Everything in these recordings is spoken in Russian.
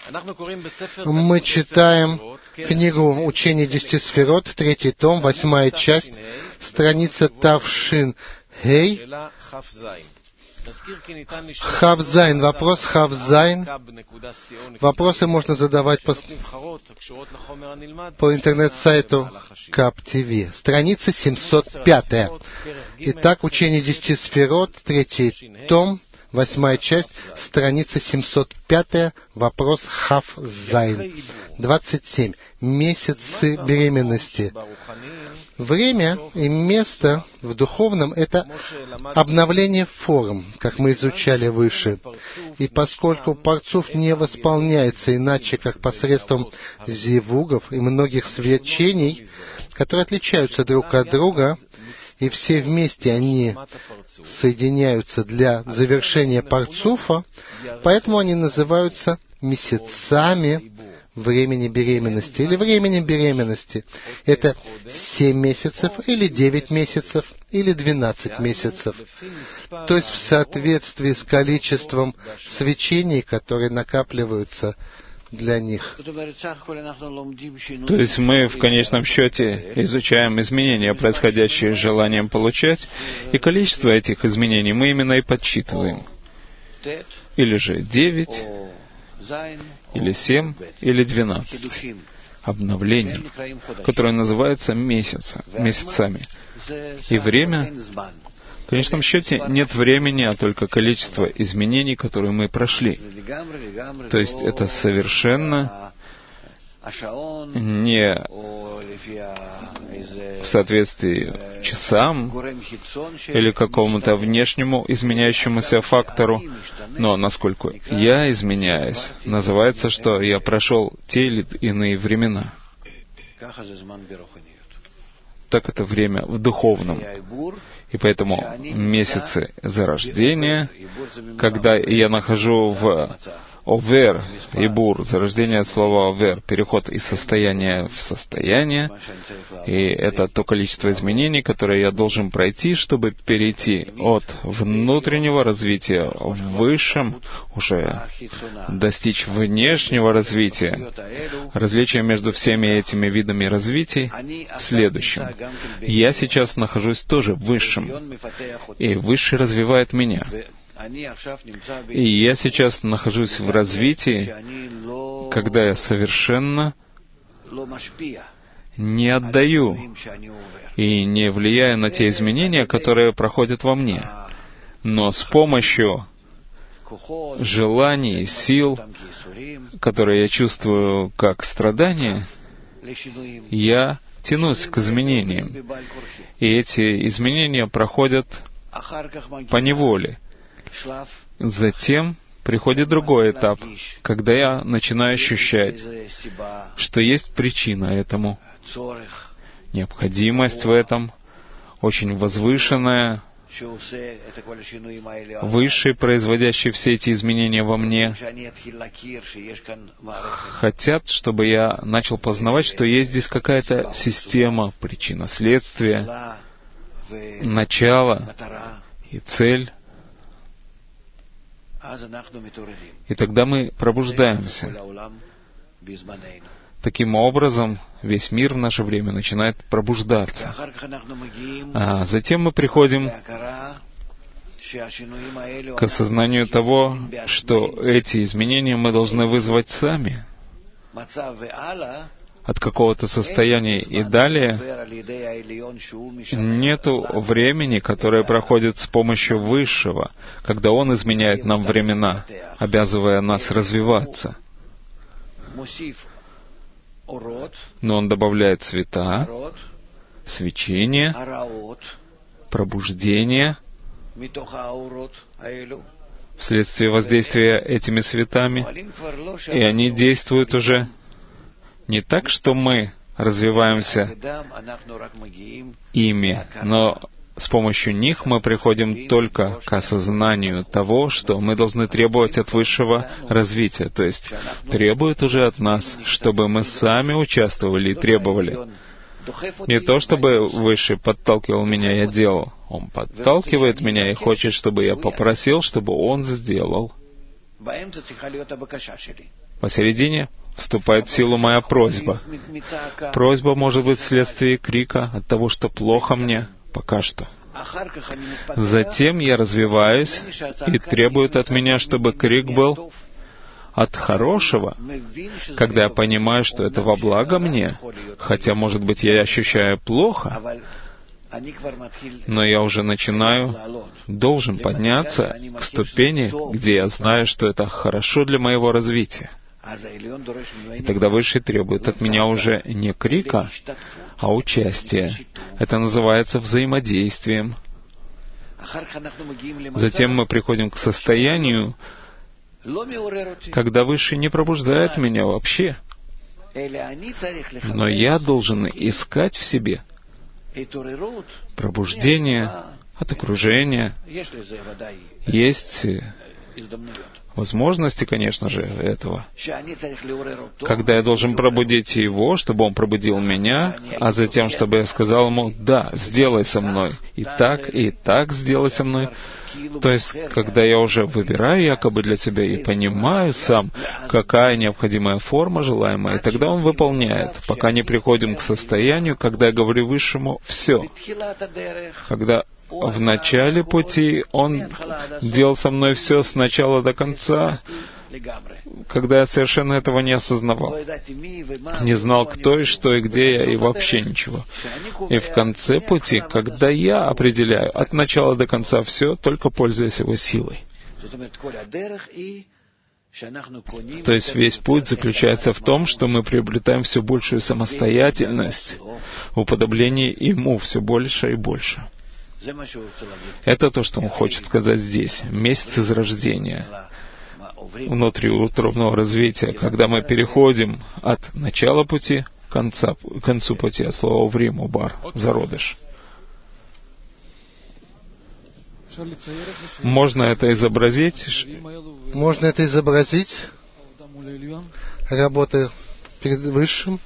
Мы читаем книгу «Учение 10 сферот», 3 том, 8 часть, страница Тавшин Гей, Хавзайн. Вопрос Хавзайн. Вопросы можно задавать по интернет-сайту КАП ТВ. Страница 705. Итак, «Учение 10 сферот», 3 том, 8 часть, страница 705, вопрос Хавзайн. 27. Месяцы беременности. Время и место в духовном — это обновление форм, как мы изучали выше. И поскольку Парцуф не восполняется иначе, как посредством зивугов и многих свечений, которые отличаются друг от друга, и все вместе они соединяются для завершения Парцуфа, поэтому они называются месяцами времени беременности или временем беременности. Это 7 месяцев или 9 месяцев или 12 месяцев. То есть в соответствии с количеством свечений, которые накапливаются для них. То есть мы в конечном счете изучаем изменения, происходящие с желанием получать, и количество этих изменений мы именно и подсчитываем. Или же 9, или 7, или 12 обновлений, которые называются месяцами. И время, в конечном счете, нет времени, а только количество изменений, которые мы прошли. То есть это совершенно не в соответствии часам или какому-то внешнему изменяющемуся фактору, но насколько я изменяюсь, называется, что я прошел те или иные времена. Так это время в духовном. И поэтому месяцы зарождения, когда я нахожу в овер, ибур, зарождение от слова овер, переход из состояния в состояние, и это то количество изменений, которое я должен пройти, чтобы перейти от внутреннего развития в высшем, уже достичь внешнего развития. Различие между всеми этими видами развитий в следующем. Я сейчас нахожусь тоже в высшем, и высший развивает меня. И я сейчас нахожусь в развитии, когда я совершенно не отдаю и не влияю на те изменения, которые проходят во мне. Но с помощью желаний, сил, которые я чувствую как страдания, я тянусь к изменениям. И эти изменения проходят по неволе. Затем приходит другой этап, когда я начинаю ощущать, что есть причина этому, необходимость в этом, очень возвышенная, Высшие, производящие все эти изменения во мне, хотят, чтобы я начал познавать, что есть здесь какая-то система, причина, следствие, начало и цель. И тогда мы пробуждаемся. Таким образом, весь мир в наше время начинает пробуждаться. А затем мы приходим к осознанию того, что эти изменения мы должны вызвать сами. От какого-то состояния и далее нету времени, которое проходит с помощью Высшего, когда Он изменяет нам времена, обязывая нас развиваться. Но Он добавляет цвета, свечение, пробуждение вследствие воздействия этими цветами, и они действуют уже не так, что мы развиваемся ими, но с помощью них мы приходим только к осознанию того, что мы должны требовать от высшего развития. То есть требует уже от нас, чтобы мы сами участвовали и требовали. Не то, чтобы Высший подталкивал меня, я делал. Он подталкивает меня и хочет, чтобы я попросил, чтобы Он сделал. Посередине вступает в силу моя просьба. Просьба может быть вследствие крика от того, что плохо мне пока что. Затем я развиваюсь и требует от меня, чтобы крик был от хорошего, когда я понимаю, что это во благо мне, хотя, может быть, я ощущаю плохо, но я уже должен подняться к ступени, где я знаю, что это хорошо для моего развития. И тогда Высший требует от меня уже не крика, а участия. Это называется взаимодействием. Затем мы приходим к состоянию, когда Высший не пробуждает меня вообще. Но я должен искать в себе пробуждение от окружения. Есть возможности, конечно же, этого. Когда я должен пробудить его, чтобы он пробудил меня, а затем, чтобы я сказал ему: да, сделай со мной, и так сделай со мной. То есть, когда я уже выбираю якобы для себя и понимаю сам, какая необходимая форма желаемая, и тогда он выполняет, пока не приходим к состоянию, когда я говорю Высшему «все». Когда в начале пути он делал со мной все с начала до конца, когда я совершенно этого не осознавал, не знал, кто и что и где я, и вообще ничего. И в конце пути, когда я определяю от начала до конца все, только пользуясь его силой. То есть весь путь заключается в том, что мы приобретаем все большую самостоятельность, уподобление ему все больше и больше. Это то, что он хочет сказать здесь. Месяц из рождения, внутриутробного развития, когда мы переходим от начала пути к концу пути, от слова «врим», «убар», «зародыш». Можно это изобразить? Можно это изобразить? Работа перед Высшим?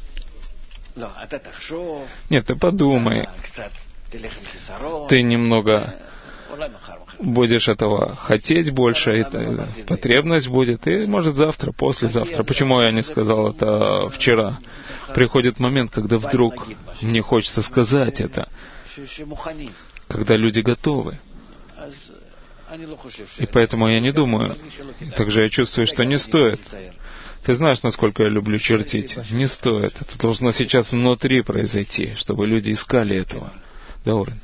Нет, ты подумай. Ты немного будешь этого хотеть больше, это потребность будет, и, может, завтра, послезавтра. Почему я не сказал это вчера? Приходит момент, когда вдруг мне хочется сказать это, когда люди готовы. И поэтому я не думаю. Также я чувствую, что не стоит. Ты знаешь, насколько я люблю чертить. Не стоит. Это должно сейчас внутри произойти, чтобы люди искали этого. Да, Орен?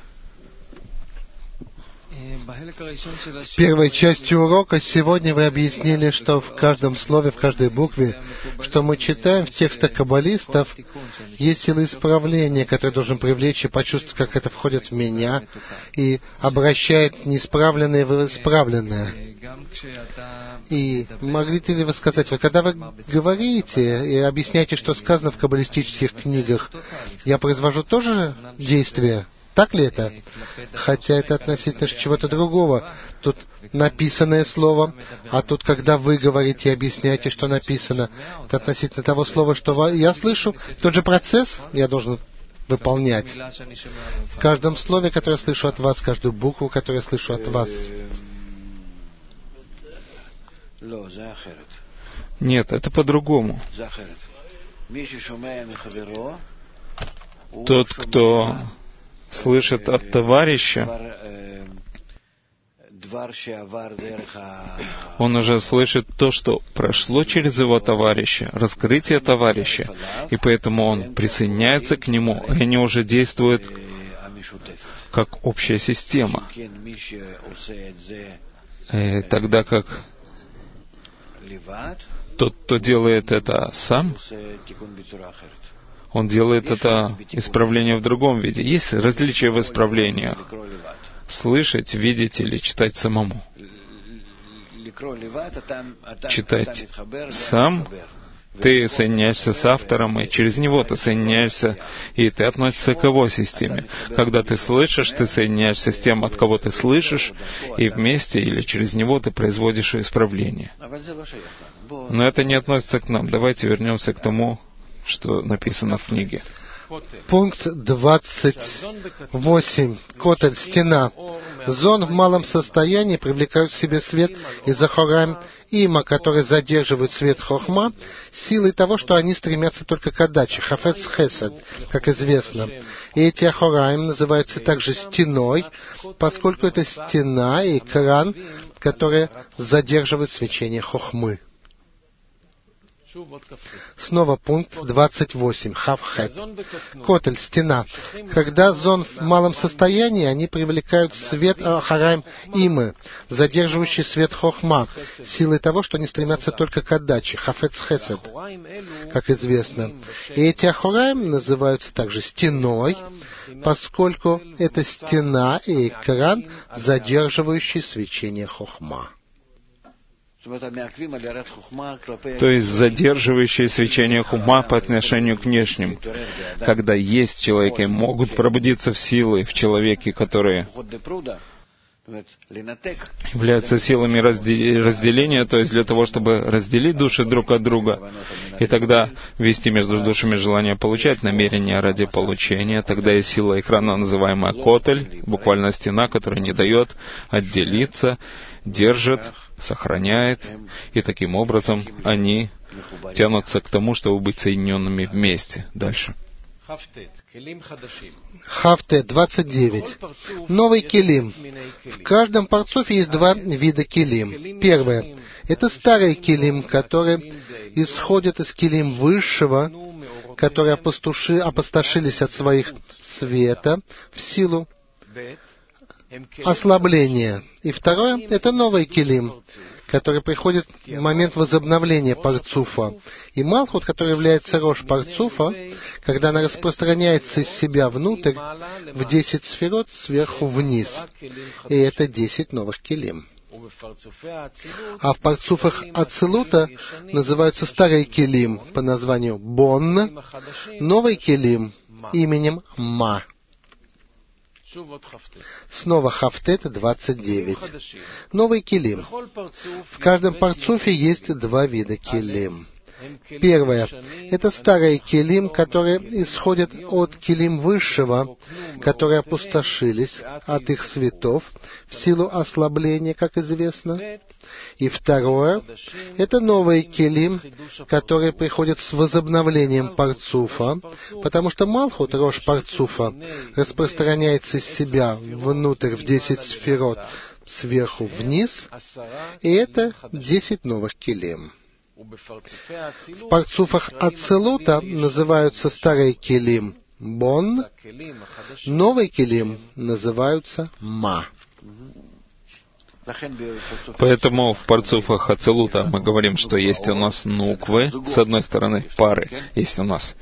В первой части урока сегодня вы объяснили, что в каждом слове, в каждой букве, что мы читаем в текстах каббалистов, есть сила исправления, которая должен привлечь и почувствовать, как это входит в меня, и обращает неисправленное в исправленное. И могли ли вы сказать, когда вы говорите и объясняете, что сказано в каббалистических книгах, я произвожу тоже действие? Так ли это? Хотя это относительно чего-то другого. Тут написанное слово, а тут, когда вы говорите и объясняете, что написано, это относительно того слова, что я слышу. Тот же процесс я должен выполнять. В каждом слове, которое я слышу от вас, каждую букву, которую я слышу от вас. Нет, это по-другому. Тот, кто слышит от товарища, он уже слышит то, что прошло через его товарища, раскрытие товарища, и поэтому он присоединяется к нему, и они уже действуют как общая система. И тогда как тот, кто делает это сам, он делает это исправление в другом виде. Есть различия в исправлениях. Слышать, видеть или читать самому. Читать сам, ты соединяешься с автором, и через него ты соединяешься, и ты относишься к его системе. Когда ты слышишь, ты соединяешься с тем, от кого ты слышишь, и вместе или через него ты производишь исправление. Но это не относится к нам. Давайте вернемся к тому, что написано в книге. Пункт 28. Котель, стена. Зон в малом состоянии привлекают к себе свет из Ахораим Има, который задерживает свет Хохма, силой того, что они стремятся только к отдаче, Хафец Хесед, как известно. И эти Ахораим называются также стеной, поскольку это стена и экран, которые задерживают свечение Хохмы. Снова пункт 28. Хавхет. Котель, стена. Когда зон в малом состоянии, они привлекают свет Ахораим Имы, задерживающий свет Хохма, силой того, что они стремятся только к отдаче. Хафец Хесед, как известно. И эти Ахораим называются также стеной, поскольку это стена и экран, задерживающий свечение Хохма. То есть задерживающее свечение хухма по отношению к внешним. Когда есть в человеке, могут пробудиться в силы в человеке, которые являются силами разделения, то есть для того, чтобы разделить души друг от друга, и тогда вести между душами желание получать, намерение ради получения, тогда есть сила экрана, называемая котель, буквально стена, которая не дает отделиться, держит, сохраняет, и таким образом они тянутся к тому, чтобы быть соединенными вместе. Дальше. Хафте 29. Новый килим. В каждом парцуфе есть два вида килим. Первое — это старый килим, который исходит из килим высшего, которые опустошились от своих света в силу ослабления. И второе — это новый килим, который приходит в момент возобновления парцуфа. И Малхут, который является рош парцуфа, когда она распространяется из себя внутрь, в 10 сферот сверху вниз. И это 10 новых килим. А в парцуфах Ацилута называются старые килим по названию Бон, новый килим именем Ма. Снова Хафтет 29. Новый килим. В каждом парцуфе есть два вида килим. Первое — это старые килим, которые исходят от килим высшего, которые опустошились от их светов в силу ослабления, как известно. И второе — это новые килим, которые приходят с возобновлением парцуфа, потому что Малхут, рош парцуфа, распространяется из себя внутрь в 10 сферот сверху вниз, и это 10 новых килим. В парцуфах Ацилута называются старые килим Бон, новый килим называются Ма. Поэтому в парцуфах Ацилута мы говорим, что есть у нас нуквы, с одной стороны, пары, есть у нас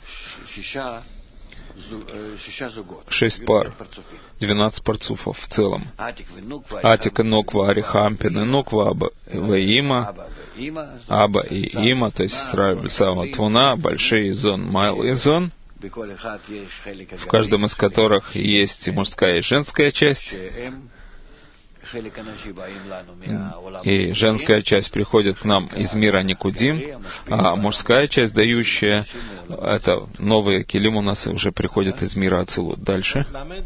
6 пар, 12 парцуфов в целом. Атик и Нуква, Арихампин и Нуква, Аба и Има, Аба и Има, то есть Сама Твуна, большие зон, малый зон, в каждом из которых есть мужская и женская часть. И женская часть приходит к нам из мира Никудим, а мужская часть, дающая, это новые килим у нас уже приходят из мира Ацилут. Дальше.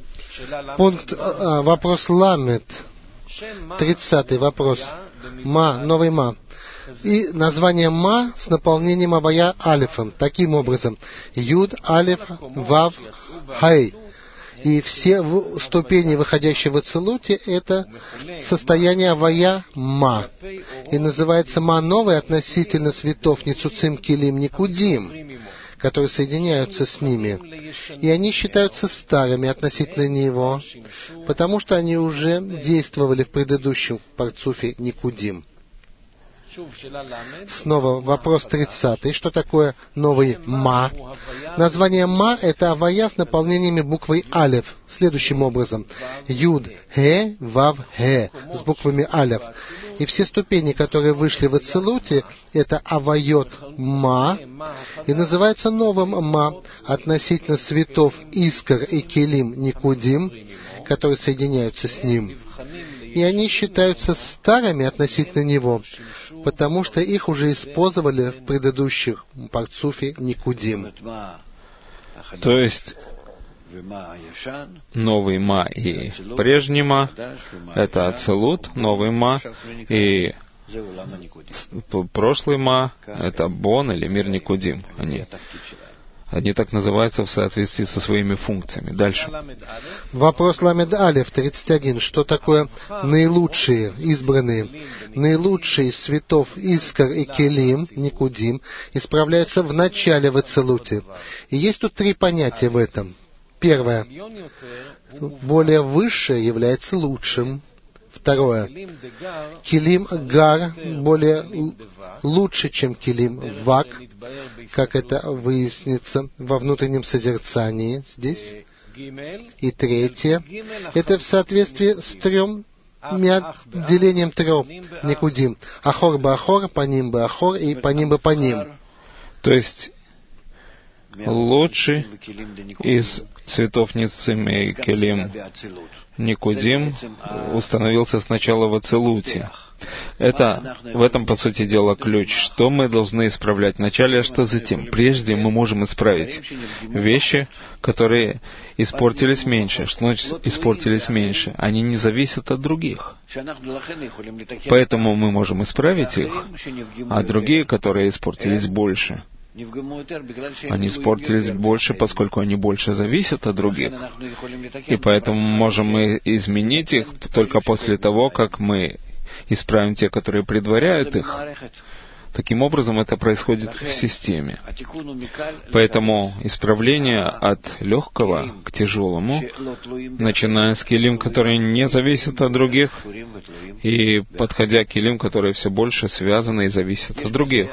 Вопрос Ламет. 30-й вопрос. Ма, новый Ма. И название Ма с наполнением Авая Алифом. Таким образом. Юд, Алиф, Вав, Хай. И все ступени, выходящие в Ацилуте, это состояние Авая Ма. И называется Ма новый относительно светов Ницуцим, Килим, Никудим, которые соединяются с ними. И они считаются старыми относительно него, потому что они уже действовали в предыдущем парцуфе Никудим. Снова вопрос 30. Что такое новый Ма? Название Ма — это Авая с наполнениями буквой Алеф. Следующим образом. Юд, Хе, Вав, Хе. С буквами Алеф. И все ступени, которые вышли в Ацилуте, это Авайот Ма. И называется новым Ма относительно светов Искар и Келим Никудим, которые соединяются с ним. И они считаются старыми относительно него, потому что их уже использовали в предыдущих парцуфе Никудим. То есть новый ма и прежний ма — это ацелут, новый ма, и прошлый ма — это бон или мир Никудим. Они так называются в соответствии со своими функциями. Дальше. Вопрос Ламед Алеф, 31. Что такое наилучшие, избранные? Наилучшие из цветов Искар и Келим, Никудим, исправляются в начале в Ацелуте. И есть тут три понятия в этом. Первое. Более высшее является лучшим. Второе. Келим Гар более лучше, чем Келим Вак, как это выяснится во внутреннем созерцании здесь. И третье. Это в соответствии с делением трех Никудим. Ахор бы Ахор, Паним бы Ахор и Паним бы Паним. То есть лучший из цветов Ницим и Келим Никудим установился сначала в Ацелуте. В этом, по сути дела, ключ. Что мы должны исправлять вначале, а что затем? Прежде мы можем исправить вещи, которые испортились меньше. Что значит испортились меньше? Они не зависят от других. Поэтому мы можем исправить их, а другие, которые испортились больше, они испортились больше, поскольку они больше зависят от других. И поэтому можем мы изменить их только после того, как мы исправим те, которые предваряют их. Таким образом, это происходит в системе. Поэтому исправление от легкого к тяжелому, начиная с келим, которые не зависят от других, и подходя к келим, которые все больше связаны и зависят от других.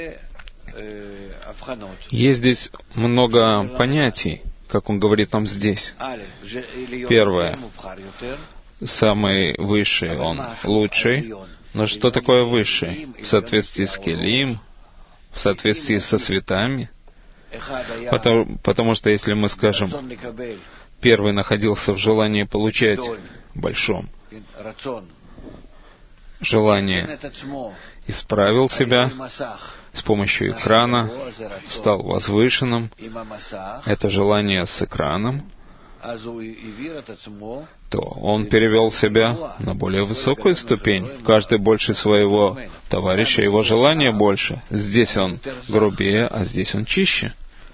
Есть здесь много понятий, как он говорит нам здесь. Первое. Самый высший, он лучший. Но что такое высший? В соответствии с келим, в соответствии со светами. Потому что если мы скажем, первый находился в желании получать большом, желание исправил себя с помощью экрана, стал возвышенным, это желание с экраном, то он перевел себя на более высокую ступень. Каждый больше своего товарища, его желание больше. Здесь он грубее, а здесь он чище.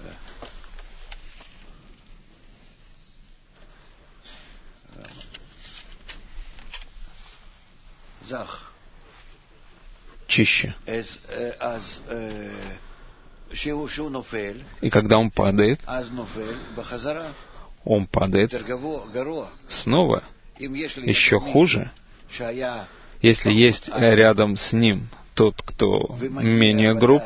Чище. И когда он падает снова еще хуже. Если есть рядом с ним тот, кто менее груб,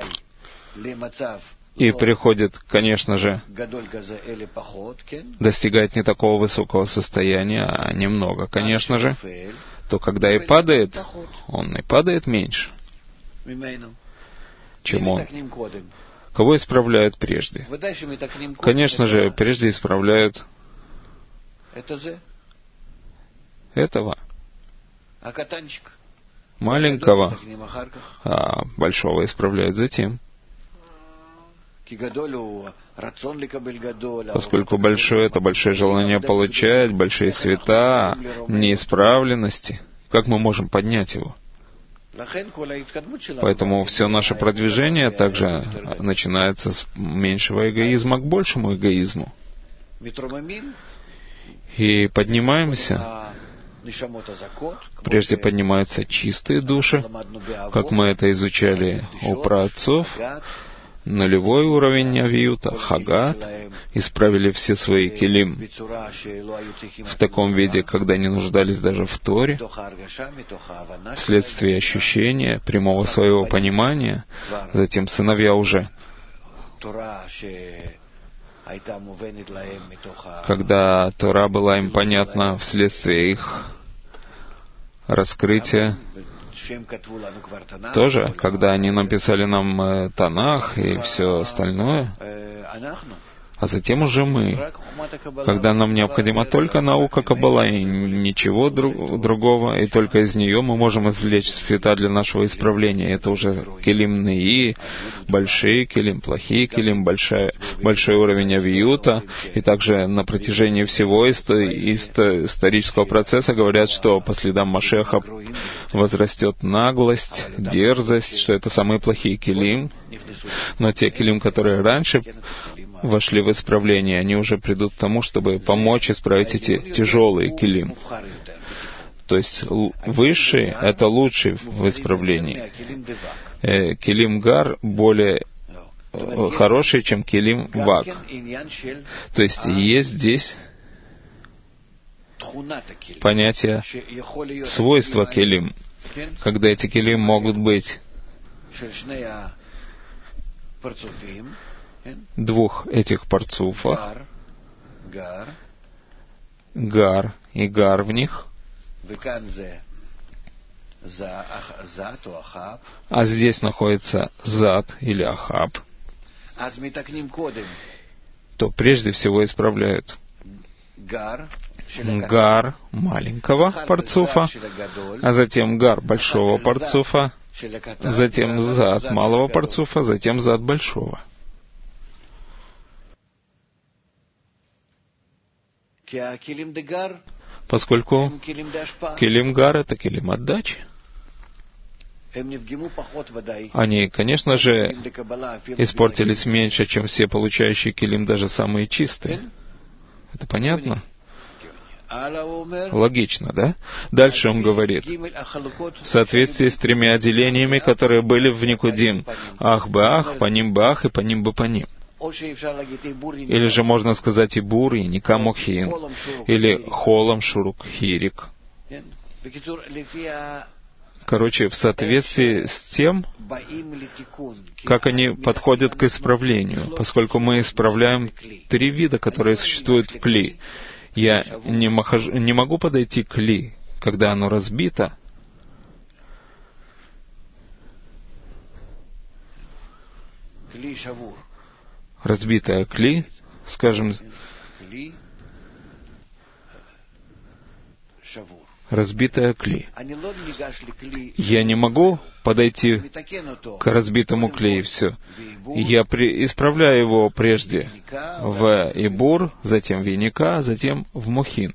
и приходит, конечно же, достигает не такого высокого состояния, а немного, конечно же, то когда и падает, он и падает меньше, чем он. Кого исправляют прежде? Конечно же, прежде исправляют этого маленького, а большого исправляют затем. Поскольку большое — это большое желание получать, большие света, неисправленности. Как мы можем поднять его? Поэтому все наше продвижение также начинается с меньшего эгоизма к большему эгоизму. И поднимаемся. Прежде поднимаются чистые души, как мы это изучали у праотцов. Нулевой уровень авиюта, хагат, исправили все свои келим в таком виде, когда не нуждались даже в Торе, вследствие ощущения, прямого своего понимания. Затем сыновья уже, когда Тора была им понятна вследствие их раскрытия, тоже, когда они написали нам Танах и все остальное, А затем уже мы, когда нам необходима только наука Каббала и ничего другого, и только из нее мы можем извлечь света для нашего исправления. Это уже келим неи, большие келим, плохие келим, большой уровень авиюта. И также на протяжении всего исторического процесса говорят, что по следам Машеха возрастет наглость, дерзость, что это самые плохие келим. Но те келим, которые раньше вошли в исправление, они уже придут к тому, чтобы помочь исправить эти тяжелые келим. То есть высший — это лучший в исправлении. Келим гар более хороший, чем келим вак. То есть есть здесь понятие свойства келим, когда эти келим могут быть двух этих парцуфах, гар и гар в них, а здесь находится зад или ахаб, то прежде всего исправляют гар маленького парцуфа, а затем гар большого парцуфа, затем зад малого парцуфа, затем зад большого. Поскольку келим гар — это келим отдачи. Они, конечно же, испортились меньше, чем все получающие келим, даже самые чистые. Это понятно? Логично, да? Дальше он говорит, в соответствии с 3 отделениями, которые были в Никудим: ах бы ах, паним бы ах и паним бы паним. Или же можно сказать и бур, и ника мохин, или холом шурук хирик. Короче, в соответствии с тем, как они подходят к исправлению, поскольку мы исправляем 3 вида, которые существуют в кли. Я не могу подойти к кли, когда оно разбито. Разбитое кли, скажем, разбитое кли. Я не могу подойти к разбитому кли и все. Я исправляю его прежде в ибур, затем в яника, затем в мохин.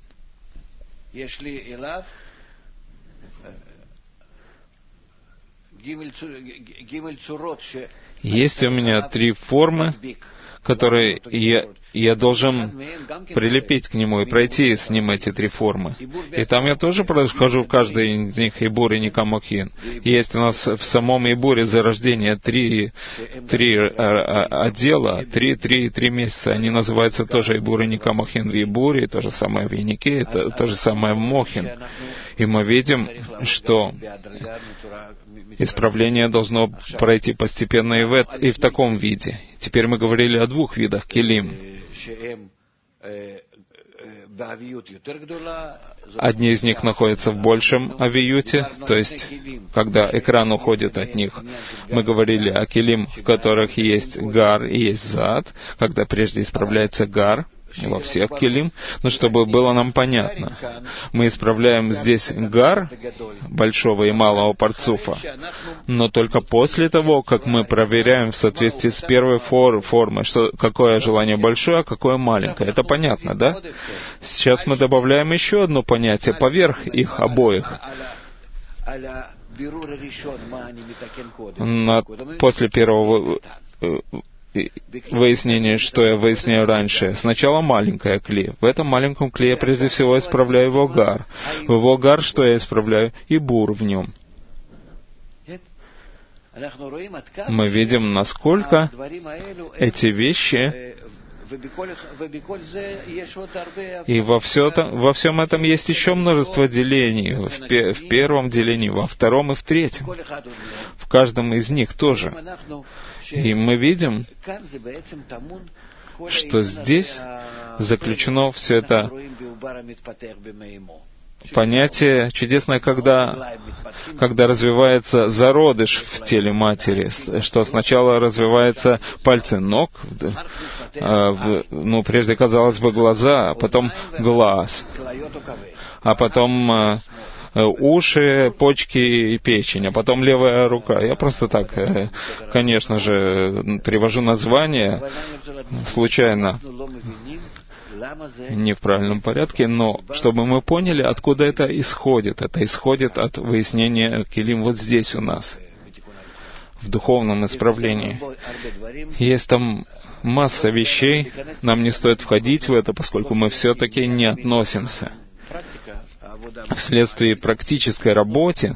Есть у меня 3 формы, которые я должен прилепить к нему и пройти с ним эти 3 формы. И там я тоже прохожу в каждой из них ибур и ника мохин. Есть у нас в самом ибуре зарождения 3 отдела, 3 месяца. Они называются тоже ибур и ника мохин в ибуре, то же самое в янике, то же самое в мохин. И мы видим, что исправление должно пройти постепенно и в таком виде. Теперь мы говорили о 2 видах келим. Одни из них находятся в большем авиюте, то есть, когда экран уходит от них. Мы говорили о келим, в которых есть гар и есть зад, когда прежде исправляется гар во всех келим. Но чтобы было нам понятно, мы исправляем здесь гар большого и малого парцуфа, но только после того, как мы проверяем в соответствии с первой формой, какое желание большое, а какое маленькое. Это понятно, да? Сейчас мы добавляем еще одно понятие поверх их обоих. После первого выяснение, что я выясняю раньше. Сначала маленькое кли. В этом маленьком кли я прежде всего исправляю его гар. В его гар что я исправляю? И бур в нем. Мы видим, насколько эти вещи, и во всем этом есть еще множество делений. В первом делении, во втором и в третьем. В каждом из них тоже. И мы видим, что здесь заключено все это понятие чудесное, когда развивается зародыш в теле матери, что сначала развиваются пальцы ног, прежде, казалось бы, глаза, а потом глаз, а потом уши, почки и печень, а потом левая рука. Я просто так, конечно же, привожу название случайно, не в правильном порядке, но чтобы мы поняли, откуда это исходит. Это исходит от выяснения келим вот здесь у нас, в духовном исправлении. Есть там масса вещей, нам не стоит входить в это, поскольку мы все-таки не относимся. Вследствие практической работы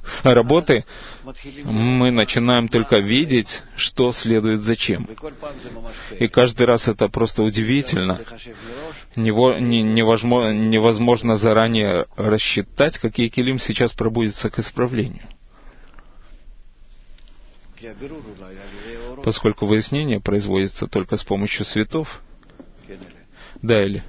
мы начинаем только видеть, что следует зачем. И каждый раз это просто удивительно. Невозможно заранее рассчитать, какие келим сейчас пробудятся к исправлению. Поскольку выяснение производится только с помощью светов. Да, или?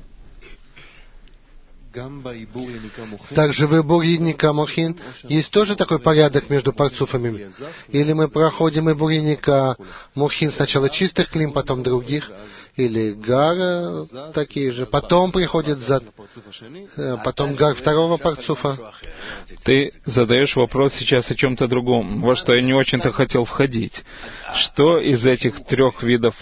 Также в Ибур Йиника Мохин есть тоже такой порядок между парцуфами? Или мы проходим Ибур Йиника Мохин сначала чистых клим, потом других? Или гар такие же? Потом приходит потом гар второго парцуфа? Ты задаешь вопрос сейчас о чем-то другом, во что я не очень-то хотел входить. Что из этих трех видов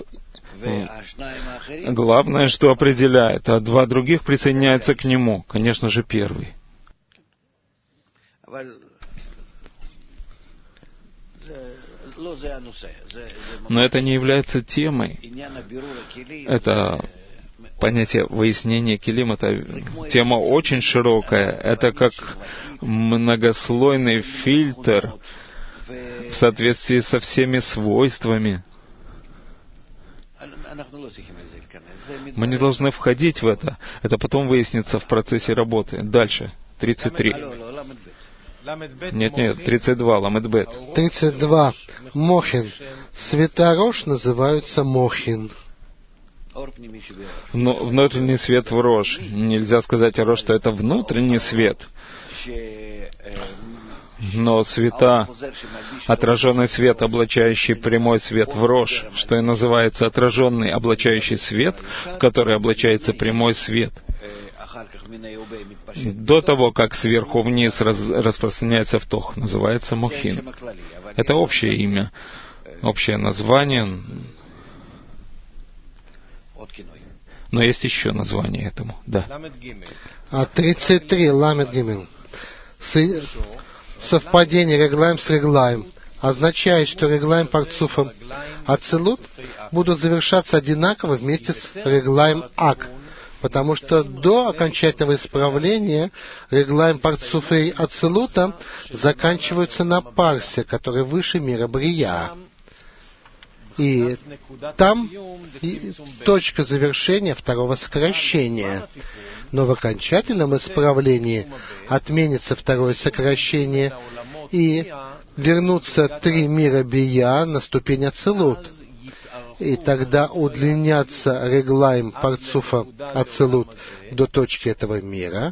главное, что определяет, а два других присоединяются к нему? Конечно же, первый. Но это не является темой. Это понятие выяснения келим, это тема очень широкая. Это как многослойный фильтр в соответствии со всеми свойствами. Мы не должны входить в это. Это потом выяснится в процессе работы. Дальше. 33. Нет, 32. Ламедбет. 32. Мохин. Светорош называются Мохин. Но внутренний свет в Рош. Нельзя сказать о Рош, что это внутренний свет. Но света, отраженный свет, облачающий прямой свет в Рош, что и называется отраженный облачающий свет, в который облачается прямой свет, до того, как сверху вниз распространяется в Тох, называется Мохин. Это общее имя, общее название, но есть еще название этому. Да. 33. Ламед Гимел. Совпадение реглаем с реглаем означает, что реглаем парцуфа Ацилут будут завершаться одинаково вместе с реглаем Ак, потому что до окончательного исправления реглаем парцуфа Ацилута заканчиваются на парсе, который выше мира Брия. И там точка завершения второго сокращения. Но в окончательном исправлении отменится второе сокращение и вернутся три мира Бия на ступень Ацилут. И тогда удлинятся реглаем парцуфа Ацилут до точки этого мира.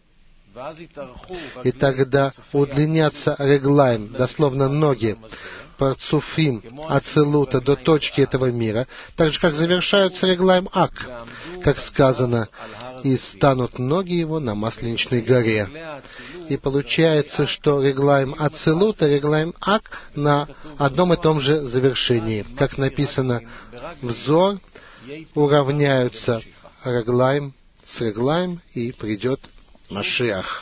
И тогда удлинятся реглаем, дословно ноги, парцуфим Ацилута до точки этого мира, так же, как завершаются реглаем Ак, как сказано, и станут ноги его на Масленичной горе. И получается, что реглаем Ацилут и реглаем Ак на одном и том же завершении. Как написано, взор уравняются реглаем с реглаем, и придет Машиах.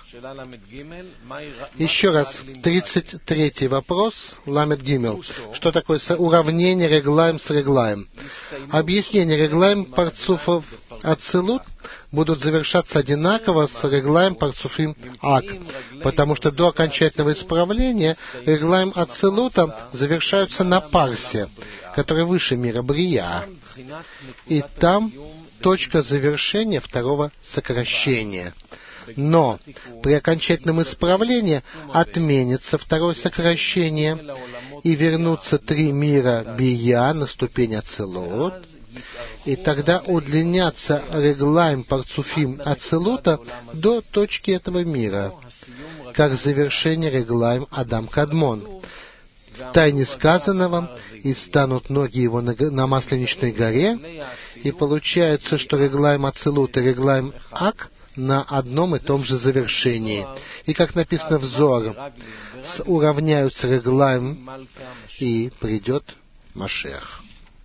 Еще раз, 33-й вопрос, Ламед Гимел. Что такое уравнение реглаем с реглаем? Объяснение реглаем парцуфов Ацилут будут завершаться одинаково с реглаем парцуфим Ак, потому что до окончательного исправления реглаем Ацилута завершаются на парсе, который выше мира Брия. И там точка завершения второго сокращения. Но при окончательном исправлении отменится второе сокращение, и вернутся три мира Бия на ступень Ацилут, И тогда удлинятся реглаим парцуфим ацилута до точки этого мира, как завершение реглаим Адам Кадмон. В тайне сказанного, и станут ноги его на Масленичной горе, и получается, что реглаим ацилут и реглаим ак на одном и том же завершении. И как написано в Зоар, уравняются реглаим, и придет Машиах.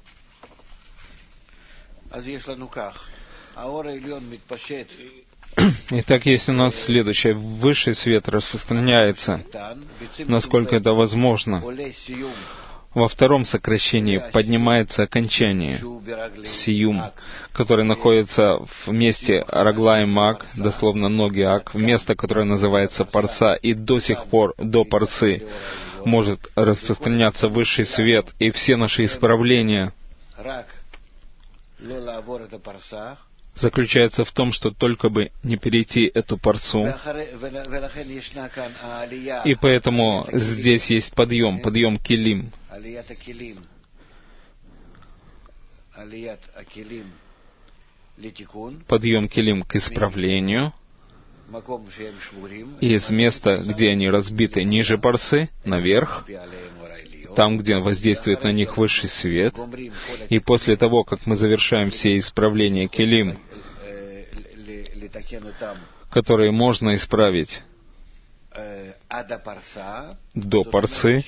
Итак, есть у нас следующее. Высший свет распространяется, насколько это возможно. Во втором сокращении поднимается окончание, сиюм, который находится в месте раглаим ак, дословно ноги ак, в место, которое называется парса, и до сих пор, до парсы, может распространяться высший свет, и все наши исправления заключается в том, что только бы не перейти эту парсу. И поэтому здесь есть подъем килим. Подъем килим к исправлению. И из места, где они разбиты ниже парсы, наверх, там, где воздействует на них высший свет. И после того, как мы завершаем все исправления келим, которые можно исправить до парсы,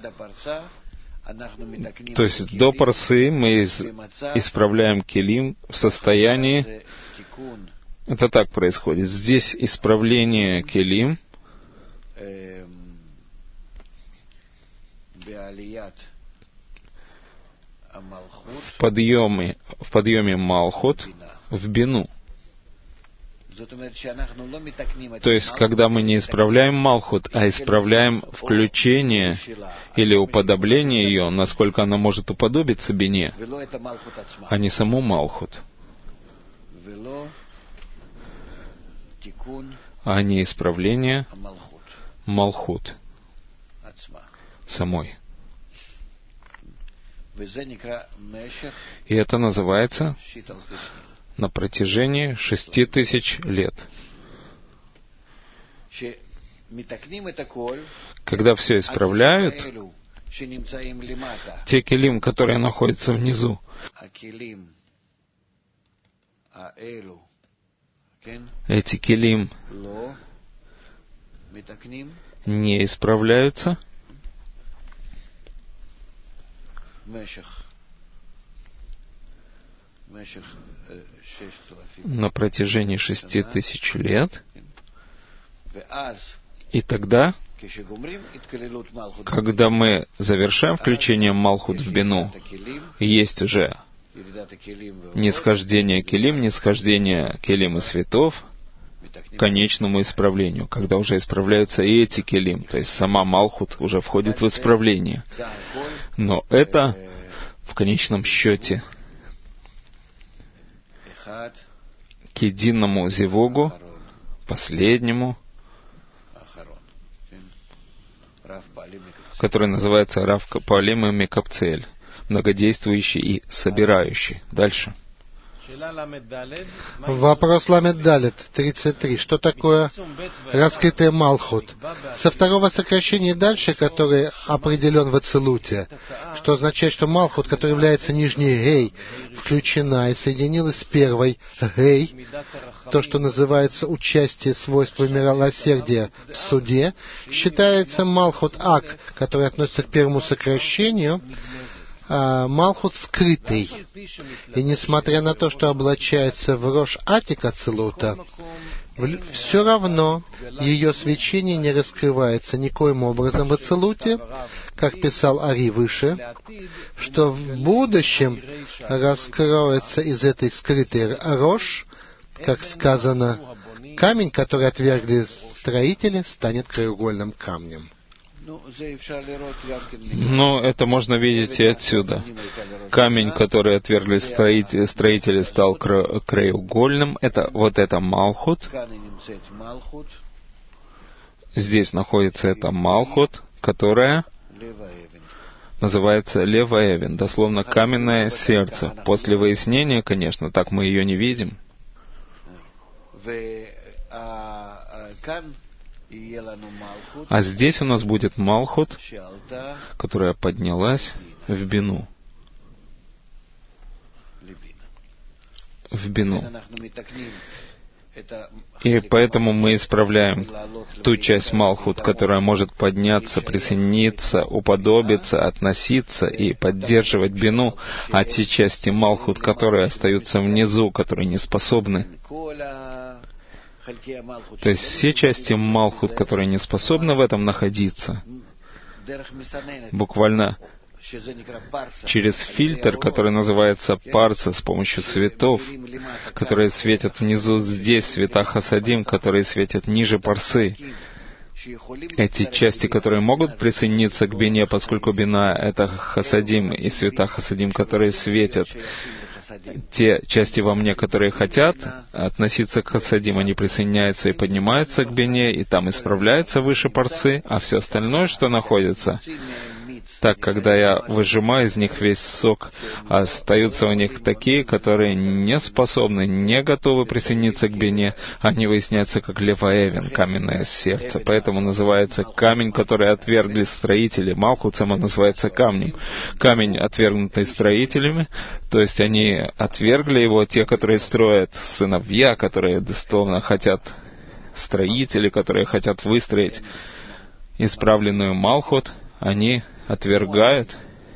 то есть до парсы мы исправляем келим в состоянии, это так происходит. Здесь исправление келим в подъеме Малхут в бину. То есть, когда мы не исправляем Малхут, а исправляем включение или уподобление ее, насколько она может уподобиться бине, а не саму Малхут, а не исправление Малхут самой. И это называется на протяжении 6000 лет. Когда все исправляют, те келим, которые находятся внизу, эти келим не исправляются на протяжении 6000 лет, и тогда, когда мы завершаем включение Малхут в бину, есть уже нисхождение келим и светов к конечному исправлению, когда уже исправляются и эти келим, то есть сама Малхут уже входит в исправление. Но это в конечном счете к единому зевогу, последнему, который называется Рав Паалим и Мекапцель, многодействующий и собирающий. Дальше. Вопрос Ламед Далет, 33. Что такое раскрытый Малхут? Со второго сокращения дальше, который определен в Ацилуте, что означает, что Малхут, который является нижней Гей, включена и соединилась с первой Гей, то, что называется участие свойства милосердия в суде, считается Малхут Ак, который относится к первому сокращению, Малхут скрытый. И несмотря на то, что облачается в Рош Атик Ацилута, все равно ее свечение не раскрывается никоим образом в Ацилуте, как писал Ари выше, что в будущем раскроется из этой скрытой Рош, как сказано, камень, который отвергли строители, станет краеугольным камнем. Но это можно видеть и отсюда. Камень, который отвергли строители, стал краеугольным. Это Малхут. Здесь находится эта Малхут, которая называется Лев Эвен, дословно каменное сердце. После выяснения, конечно, так мы ее не видим. А здесь у нас будет Малхут, которая поднялась в Бину. В Бину. И поэтому мы исправляем ту часть Малхут, которая может подняться, присоединиться, уподобиться, относиться и поддерживать Бину, а те части Малхут, которые остаются внизу, которые не способны. То есть все части Малхут, которые не способны в этом находиться, буквально через фильтр, который называется парса, с помощью светов, которые светят внизу здесь, света хасадим, которые светят ниже парсы. Эти части, которые могут присоединиться к бине, поскольку бина — это хасадим, и света хасадим, которые светят, те части во мне, которые хотят относиться к хасадим, они присоединяются и поднимаются к бине, и там исправляются выше парсы, а все остальное, что находится, так, когда я выжимаю из них весь сок, остаются у них такие, которые не способны, не готовы присоединиться к бине, они выясняются как леваэвен, каменное сердце. Поэтому называется камень, который отвергли строители. Малхут сама называется камнем. Камень, отвергнутый строителями, то есть они отвергли его, те, которые строят, сыновья, которые дословно хотят, строители, которые хотят выстроить исправленную Малхут, они отвергают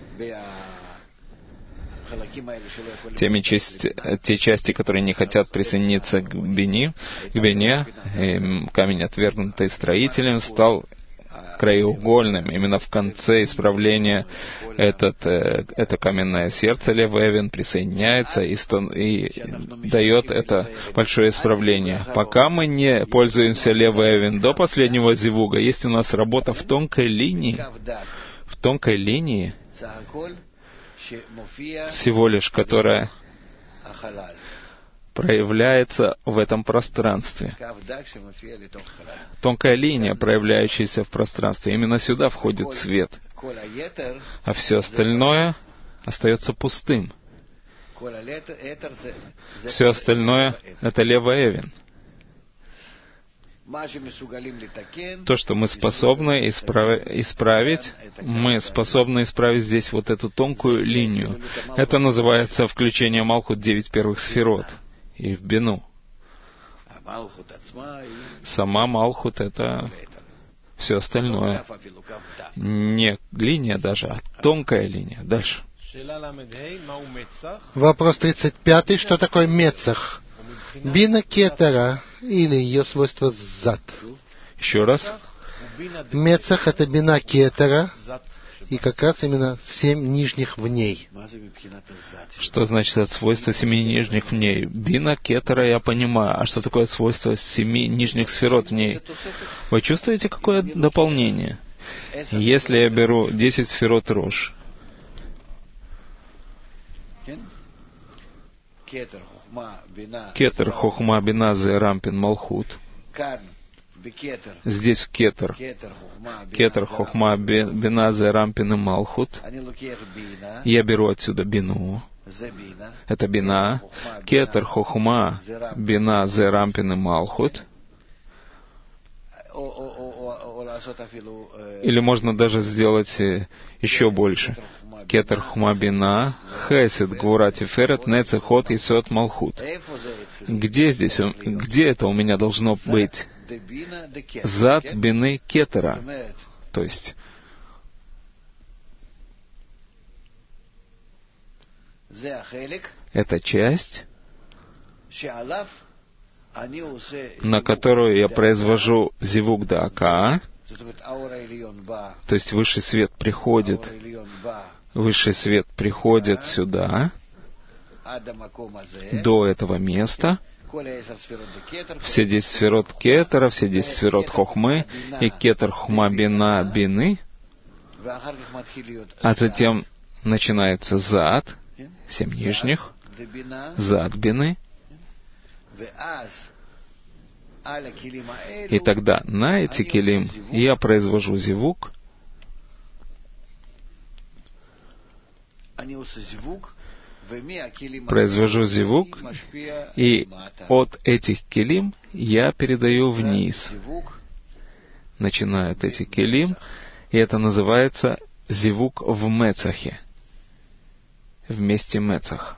те части, которые не хотят присоединиться к бине, камень, отвергнутый строителем, стал краеугольным. Именно в конце исправления это каменное сердце Лев-Эвен присоединяется и дает это большое исправление. Пока мы не пользуемся Лев-Эвен до последнего зивуга, есть у нас работа в тонкой линии, всего лишь, которая проявляется в этом пространстве. Тонкая линия, проявляющаяся в пространстве. Именно сюда входит свет. А все остальное остается пустым. Все остальное — это Лева-Эвен. То, что мы способны исправить, мы способны исправить здесь вот эту тонкую линию. Это называется включение Малхут 9 первых сферот и в Бину. Сама Малхут — это все остальное. Не линия даже, а тонкая линия. Дальше. Вопрос 35. Что такое мецах? Бина кетера, или ее свойство зад. Еще раз. Мецах — это бина кетера, и как раз именно 7 нижних в ней. Что значит это свойство 7 нижних в ней? Бина кетера я понимаю. А что такое свойство 7 нижних сферот в ней? Вы чувствуете, какое дополнение? Если я беру 10 сферот Рош, Кетер, Хохма, Бина, Зе, Рампин, Малхут. Здесь в Кетер. Кетер, Хохма, Бина, Зе, Рампин и Малхут. Я беру отсюда Бину. Это Бина. Кетер, Хохма, Бина, Зе, Рампин и Малхут. Или можно даже сделать еще больше. Кетер, Хохма, Бина, Хесед, Гвура, Тиферет, Нецехот, Исот, Малхут. Где это у меня должно быть? Зад Бины Кетера. То есть это часть, на которую я произвожу зивук даака, то есть высший свет приходит сюда, до этого места. Все 10 сферот Кетера, все 10 сферот Хохмы, и Кетер, Хохма, Бина, Бины. А затем начинается Зад, 7 нижних, Зад Бины. И тогда на эти килим я произвожу зивук, произвожу зивук, и от этих келим я передаю вниз. Начинают эти келим, и это называется зивук в мецахе, в месте мецах.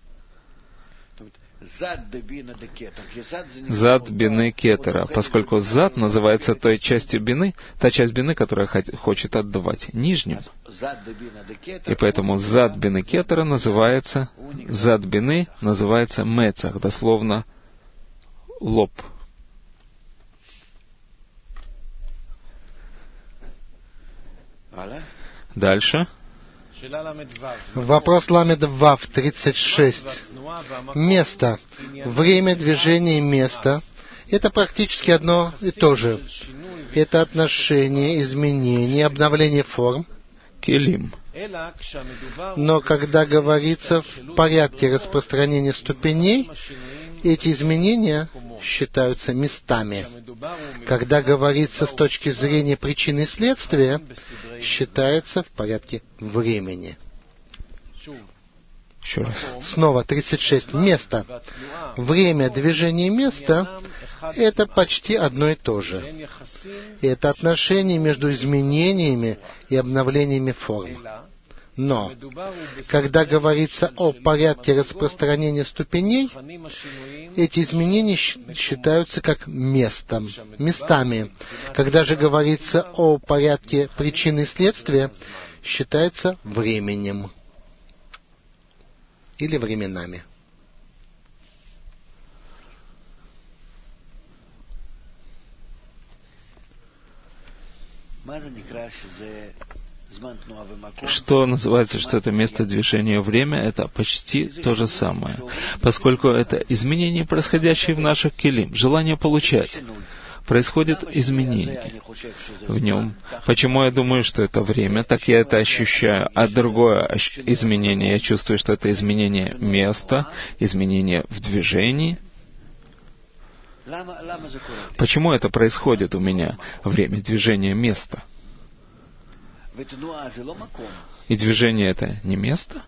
Зад бины кетера, поскольку зад называется той частью бины, та часть бины, которая хочет отдавать нижним. И поэтому зад бины кетера называется, зад бины называется мецах, дословно лоб. Дальше. Вопрос ламед вав 36. Место. Время, движение, место. Это практически одно и то же. Это отношение, изменение, обновление форм. Келим. Но когда говорится в порядке распространения ступеней, эти изменения считаются местами. Когда говорится с точки зрения причины и следствия, считается в порядке времени. Еще раз. Снова 36. Место. Время, движение, место — это почти одно и то же. Это отношение между изменениями и обновлениями форм. Но, когда говорится о порядке распространения ступеней, эти изменения считаются как местами. Когда же говорится о порядке причины и следствия, считается временем или временами. Что называется, что это место движения, время, это почти то же самое, поскольку это изменения, происходящие в наших келим, желание получать. Происходит изменение в нем. Почему я думаю, что это время, так я это ощущаю. А другое изменение, я чувствую, что это изменение места, изменение в движении. Почему это происходит у меня? Время, движение, место. И движение — это не место?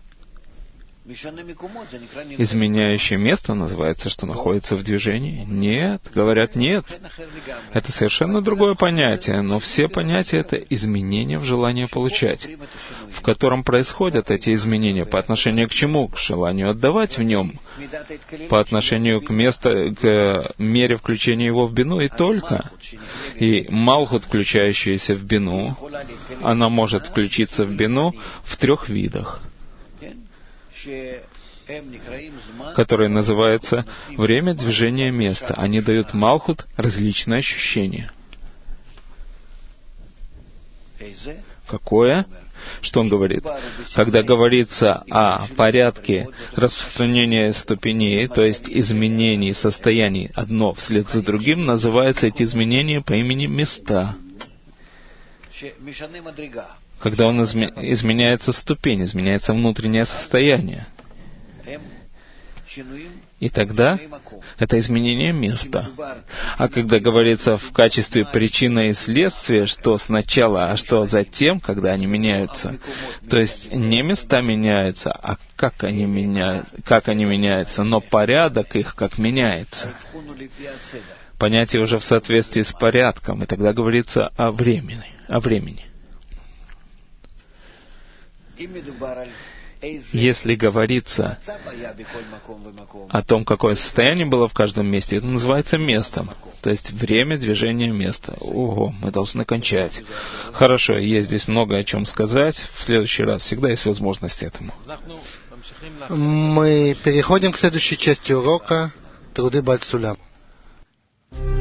Изменяющее место называется, что находится в движении? Нет. Говорят, нет. Это совершенно другое понятие, но все понятия — это изменения в желании получать, в котором происходят эти изменения. По отношению к чему? К желанию отдавать в нем. По отношению к мере включения его в бину и только. И малхут, включающаяся в бину, она может включиться в бину в 3 видах, которые называются время, движение, место. Они дают малхут различные ощущения. Какое? Что он говорит? Когда говорится о порядке распространения ступеней, то есть изменений состояний одно вслед за другим, называются эти изменения по имени места. Когда он изменяется ступень, изменяется внутреннее состояние. И тогда это изменение места. А когда говорится в качестве причины и следствия, что сначала, а что затем, когда они меняются, то есть не места меняются, а как они меняются, но порядок их как меняется. Понятие уже в соответствии с порядком, и тогда говорится о времени. Если говорится о том, какое состояние было в каждом месте, это называется местом. То есть время, движение, место. Ого, мы должны кончать. Хорошо, есть здесь много о чем сказать. В следующий раз всегда есть возможность этому. Мы переходим к следующей части урока «Труды Бальт Сулям».